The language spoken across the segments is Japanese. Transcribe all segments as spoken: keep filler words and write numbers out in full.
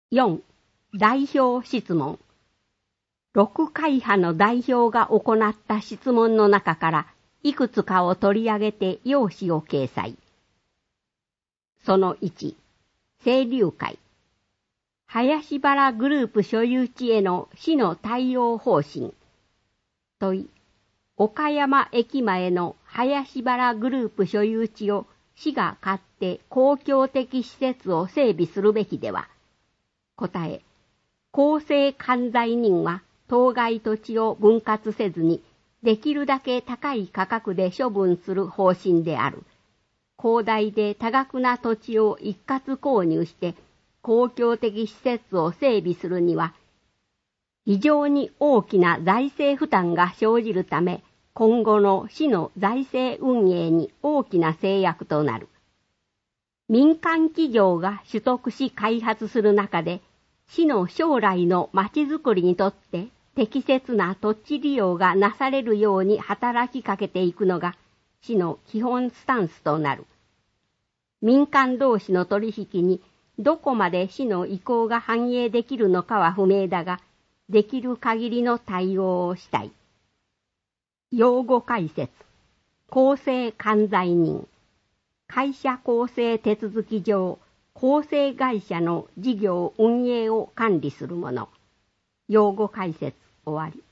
よん. 代表質問。ろくかい派の代表が行った質問の中からいくつかを取り上げて要旨を掲載。そのいち、清流会。林原グループ所有地への市の対応方針。問い、岡山駅前の林原グループ所有地を市が買って公共的施設を整備するべきでは。答え、公正管財人は当該土地を分割せずにできるだけ高い価格で処分する方針である。広大で多額な土地を一括購入して公共的施設を整備するには、非常に大きな財政負担が生じるため、今後の市の財政運営に大きな制約となる。民間企業が取得し開発する中で、市の将来のまちづくりにとって適切な土地利用がなされるように働きかけていくのが市の基本スタンスとなる。民間同士の取引にどこまで市の意向が反映できるのかは不明だが、できる限りの対応をしたい。用語解説。公正管財人。会社構成手続き上、構成会社の事業運営を管理するもの。用語解説終わり。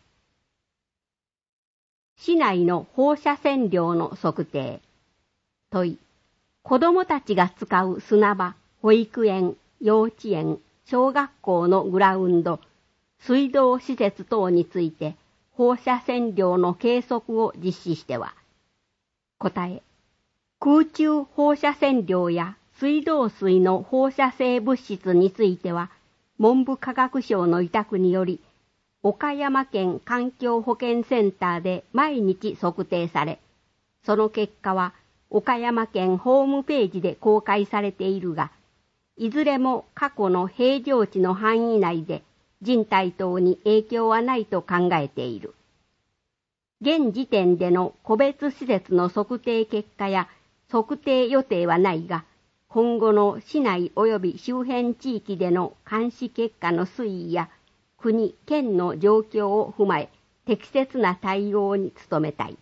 市内の放射線量の測定。問い。子どもたちが使う砂場、保育園、幼稚園、小学校のグラウンド、水道施設等について放射線量の計測を実施しては。答え。空中放射線量や水道水の放射性物質については、文部科学省の委託により、岡山県環境保健センターで毎日測定され、その結果は岡山県ホームページで公開されているが、いずれも過去の平常値の範囲内で人体等に影響はないと考えている。現時点での個別施設の測定結果や測定予定はないが、今後の市内及び周辺地域での監視結果の推移や国・県の状況を踏まえ適切な対応に努めたい。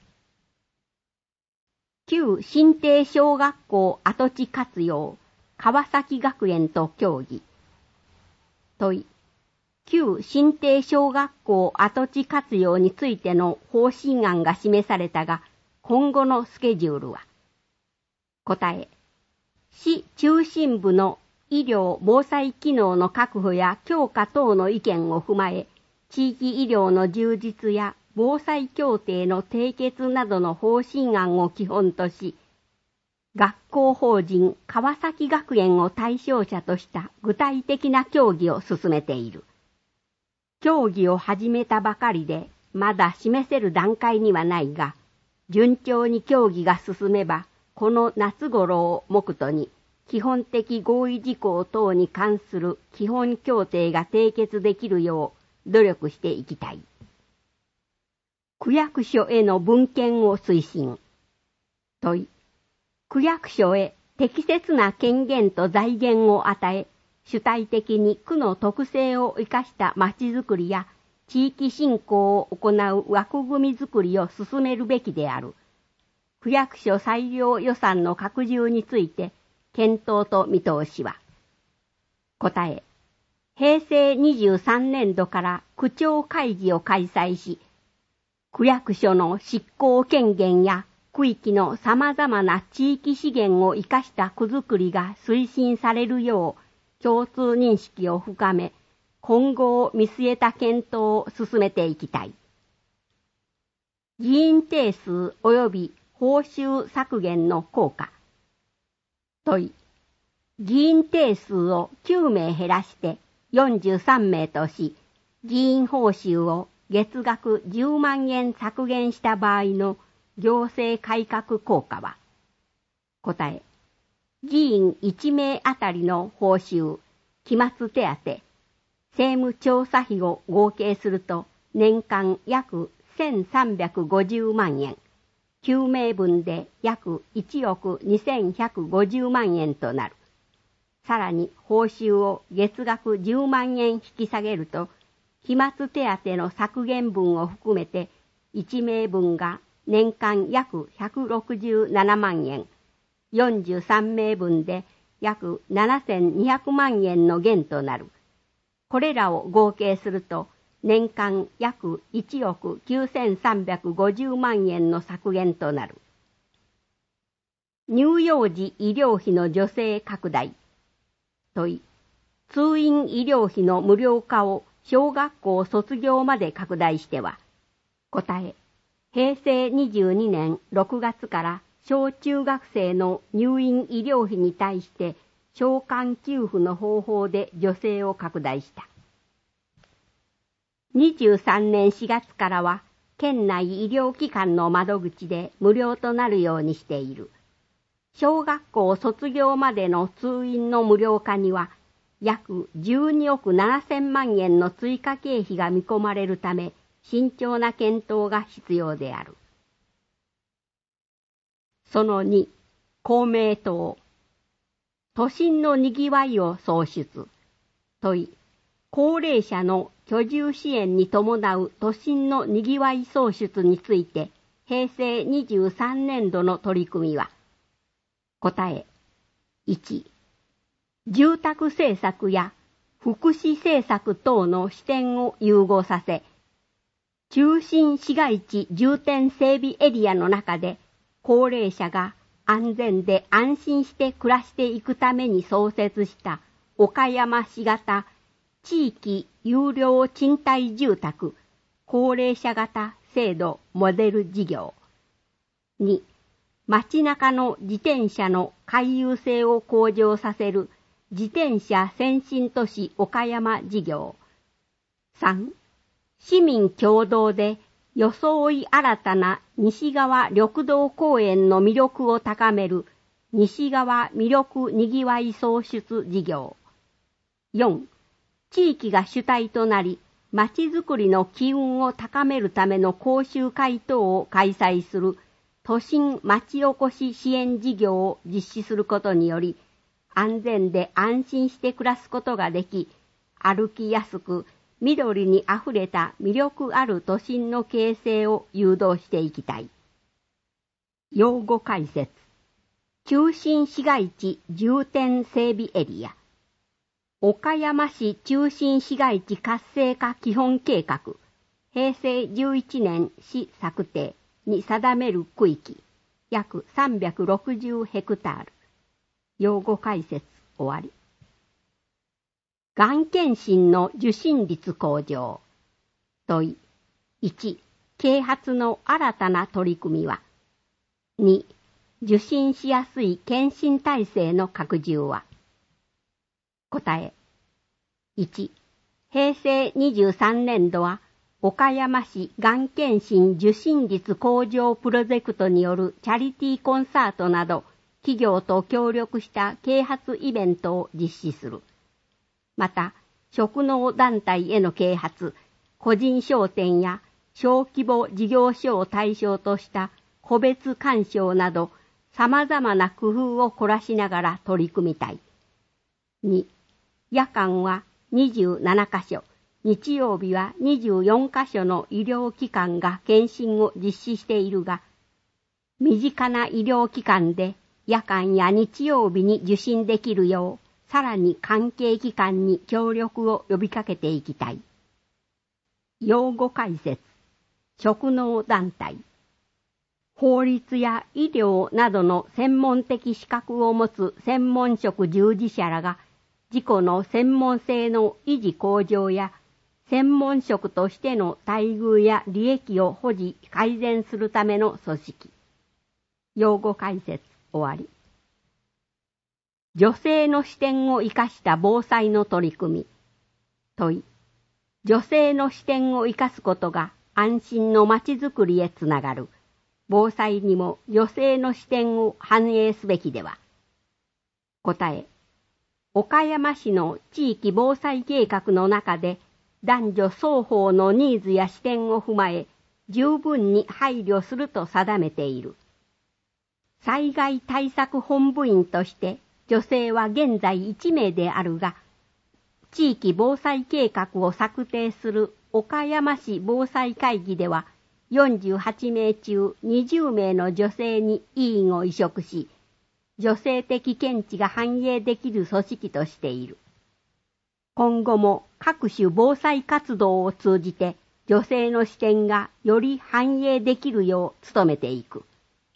旧新定小学校跡地活用、川崎学園と協議。問い。旧新定小学校跡地活用についての方針案が示されたが、今後のスケジュールは。答え。市中心部の医療・防災機能の確保や強化等の意見を踏まえ、地域医療の充実や防災協定の締結などの方針案を基本とし、学校法人川崎学園を対象者とした具体的な協議を進めている。協議を始めたばかりで、まだ示せる段階にはないが、順調に協議が進めば、この夏頃を目途に、基本的合意事項等に関する基本協定が締結できるよう努力していきたい。区役所への分権を推進。問い。区役所へ適切な権限と財源を与え、主体的に区の特性を生かしたまちづくりや地域振興を行う枠組みづくりを進めるべきである。区役所裁量予算の拡充について検討と見通しは。答え。平成にじゅうさんねんどから区長会議を開催し、区役所の執行権限や区域の様々な地域資源を生かした区づくりが推進されるよう共通認識を深め、今後を見据えた検討を進めていきたい。議員定数及び報酬削減の効果。問い。議員定数をきゅうめい減らしてよんじゅうさんめいとし、議員報酬を月額じゅうまんえん削減した場合の行政改革効果は。答え。議員いちめいあたりの報酬、期末手当、政務調査費を合計すると年間約せんさんびゃくごじゅうまんえん。きゅうめいぶんで約いちおくにせんひゃくごじゅうまんえんとなる。 さらに報酬を月額じゅうまんえん引き下げると、飛沫手当の削減分を含めていちめいぶんが年間約ひゃくろくじゅうななまんえん、よんじゅうさんめいぶんで約ななせんにひゃくまんえんの減となる。これらを合計すると年間約いちおくきゅうせんさんびゃくごじゅうまんえんの削減となる。乳幼児医療費の助成拡大。問い、通院医療費の無料化を小学校卒業まで拡大しては。答え、へいせいにじゅうにねんろくがつから小中学生の入院医療費に対して償還給付の方法で助成を拡大した。にじゅうさんねんしがつからは県内医療機関の窓口で無料となるようにしている。小学校卒業までの通院の無料化には約じゅうにおくななせんまんえんの追加経費が見込まれるため、慎重な検討が必要である。そのに、公明党。都心のにぎわいを創出。問い、高齢者の居住支援に伴う都心のにぎわい創出について、へいせいにじゅうさんねんどの取り組みは。答え、いち、住宅政策や福祉政策等の視点を融合させ、中心市街地重点整備エリアの中で高齢者が安全で安心して暮らしていくために創設した岡山市型地域有料賃貸住宅高齢者型制度モデル事業。に、街中の自転車の回遊性を向上させる自転車先進都市岡山事業。さん、市民共同で装い新たな西側緑道公園の魅力を高める西側魅力にぎわい創出事業。よん、地域が主体となり、まちづくりの機運を高めるための講習会等を開催する都心まちおこし支援事業を実施することにより、安全で安心して暮らすことができ、歩きやすく、緑にあふれた魅力ある都心の形成を誘導していきたい。用語解説。中心市街地重点整備エリア。岡山市中心市街地活性化基本計画、へいせいじゅういちねん市策定に定める区域、約さんびゃくろくじゅうヘクタール。用語解説終わり。がん検診の受診率向上。問い、いち、啓発の新たな取り組みは。に、受診しやすい検診体制の拡充は。答え、いち、へいせいにじゅうさんねんどは岡山市がん検診受診率向上プロジェクトによるチャリティーコンサートなど企業と協力した啓発イベントを実施する。また、職能団体への啓発、個人商店や小規模事業所を対象とした個別鑑賞など様々な工夫を凝らしながら取り組みたい。に、夜間はにじゅうななかしょ、日曜日はにじゅうよんかしょの医療機関が検診を実施しているが、身近な医療機関で夜間や日曜日に受診できるよう、さらに関係機関に協力を呼びかけていきたい。用語解説。職能団体。法律や医療などの専門的資格を持つ専門職従事者らが、自己の専門性の維持向上や、専門職としての待遇や利益を保持改善するための組織。用語解説終わり。女性の視点を生かした防災の取り組み。問い、女性の視点を生かすことが安心のまちづくりへつながる。防災にも女性の視点を反映すべきでは。答え、岡山市の地域防災計画の中で男女双方のニーズや視点を踏まえ十分に配慮すると定めている。災害対策本部員として女性は現在いち名であるが、地域防災計画を策定する岡山市防災会議では、よんじゅうはち名中にじゅう名の女性に委員を委嘱し、女性的見地が反映できる組織としている。今後も各種防災活動を通じて女性の視点がより反映できるよう努めていく。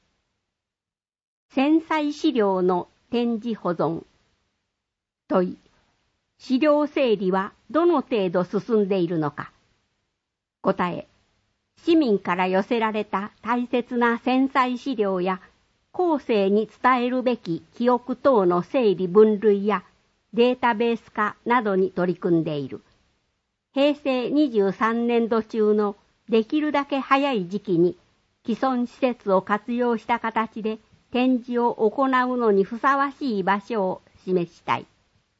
戦災資料の展示保存。問い。資料整理はどの程度進んでいるのか。答え。市民から寄せられた大切な戦災資料や後世に伝えるべき記憶等の整理分類やデータベース化などに取り組んでいる。へいせいにじゅうさんねんど中のできるだけ早い時期に既存施設を活用した形で展示を行うのにふさわしい場所を示したい。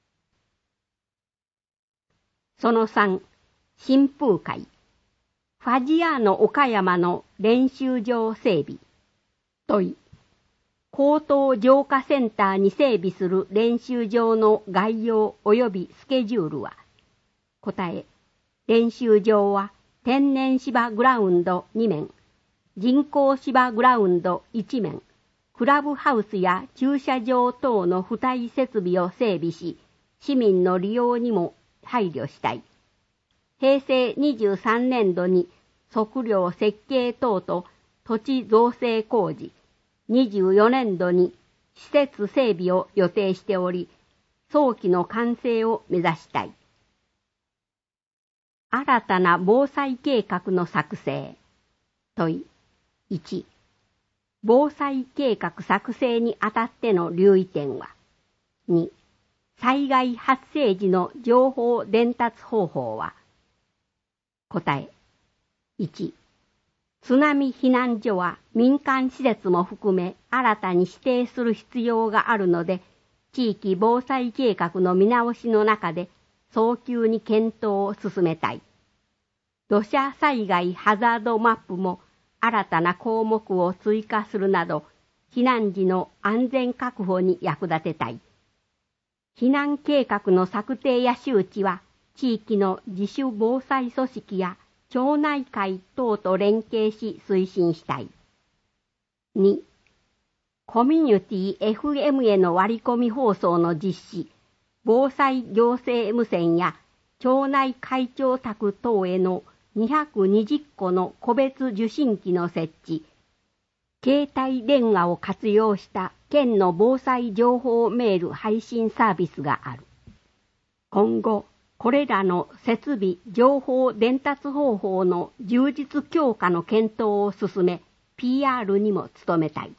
そのさん、新風会。ファジアーノ岡山の練習場整備。問い。高等浄化センターに整備する練習場の概要及びスケジュールは。答え。練習場は天然芝グラウンドに面、人工芝グラウンドいち面、クラブハウスや駐車場等の付帯設備を整備し、市民の利用にも配慮したい。へいせいにじゅうさんねんどに測量設計等と土地造成工事、にじゅうよねんどに施設整備を予定しており、早期の完成を目指したい。新たな防災計画の作成。問い。いち、防災計画作成にあたっての留意点は。に、災害発生時の情報伝達方法は。答え。いち、津波避難所は民間施設も含め新たに指定する必要があるので、地域防災計画の見直しの中で早急に検討を進めたい。土砂災害ハザードマップも新たな項目を追加するなど、避難時の安全確保に役立てたい。避難計画の策定や周知は、地域の自主防災組織や町内会等と連携し推進したい。に、コミュニティ エフエム への割り込み放送の実施、防災行政無線や町内会長宅等へのにひゃくにじゅっこの個別受信機の設置、携帯電話を活用した県の防災情報メール配信サービスがある。今後、これらの設備情報伝達方法の充実強化の検討を進め、ピーアール にも努めたい。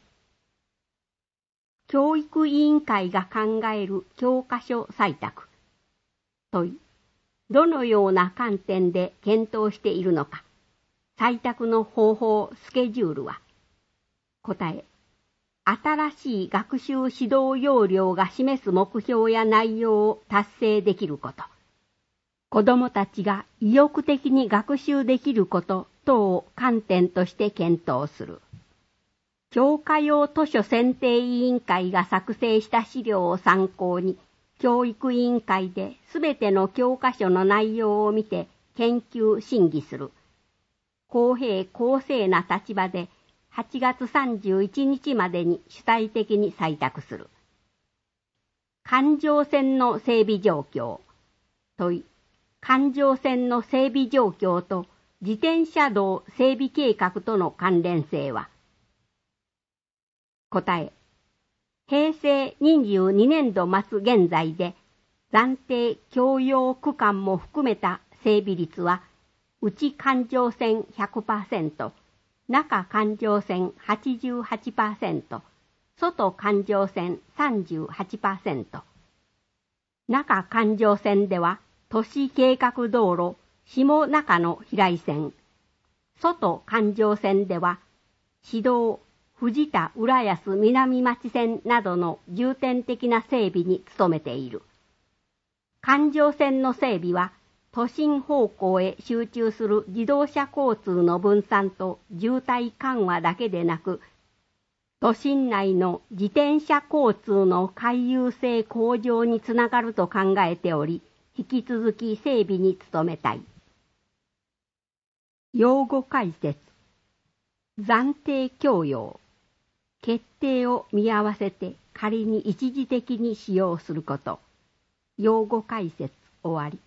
教育委員会が考える教科書採択。問い。どのような観点で検討しているのか。採択の方法、スケジュールは。答え。新しい学習指導要領が示す目標や内容を達成できること。子どもたちが意欲的に学習できること等を観点として検討する。教科用図書選定委員会が作成した資料を参考に、教育委員会ですべての教科書の内容を見て研究審議する。公平公正な立場ではちがつさんじゅういちにちまでに主体的に採択する。環状線の整備状況。問い。環状線の整備状況と自転車道整備計画との関連性は。答え。へいせいにじゅうにねんど末現在で暫定共用区間も含めた整備率は内環状線 ひゃくパーセント、中環状線 はちじゅうはちパーセント、外環状線 さんじゅうはちパーセント。中環状線では都市計画道路下中野平井線、外環状線では市道藤田浦安南町線などの重点的な整備に努めている。環状線の整備は都心方向へ集中する自動車交通の分散と渋滞緩和だけでなく、 都心内の自転車交通の回遊性向上につながると考えており、引き続き整備に努めたい。用語解説。暫定供用。決定を見合わせて仮に一時的に使用すること。用語解説終わり。